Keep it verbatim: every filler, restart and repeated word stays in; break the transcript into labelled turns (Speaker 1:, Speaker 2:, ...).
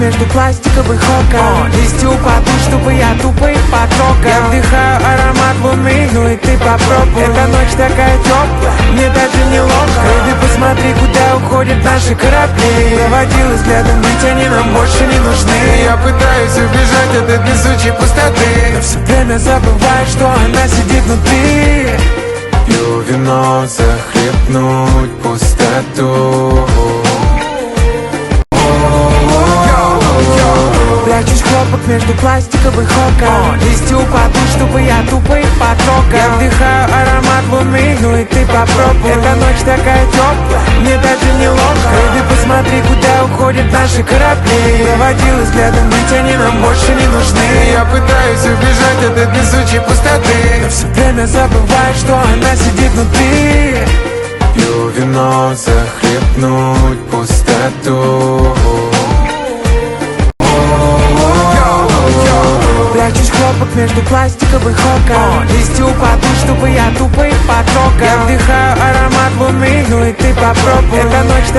Speaker 1: между пластиковых окон. Листья упадут, чтобы я тупо их потрогал. Я вдыхаю аромат луны, ну и ты попробуй. Эта ночь такая теплая, мне даже неловко. Baby, посмотри, куда уходят наши корабли. Проводил взглядом, ведь они нам больше не нужны.
Speaker 2: Я пытаюсь убежать от этой безучей пустоты,
Speaker 1: но все время забываю, что она сидит внутри.
Speaker 2: пью вино, захлебнуть пустоту.
Speaker 1: Прячусь хлопок между пластиковых окон. Листья упадут, чтобы я тупо их потрогал. Я вдыхаю аромат луны, ну и ты попробуй. Эта ночь такая теплая, мне даже неловко. Baby, посмотри, куда уходят наши корабли. Проводил взглядом, ведь они нам больше не нужны.
Speaker 2: Я пытаюсь убежать от этой безучей пустоты,
Speaker 1: но все время забываю, что она сидит внутри.
Speaker 2: пью вино, захлебнуть пустоту.
Speaker 1: Прячусь хлопок между пластиковых окон. Листья упадут, чтобы я тупо их потрогал. Я вдыхаю аромат луны, ну и ты попробуй. Эта ночь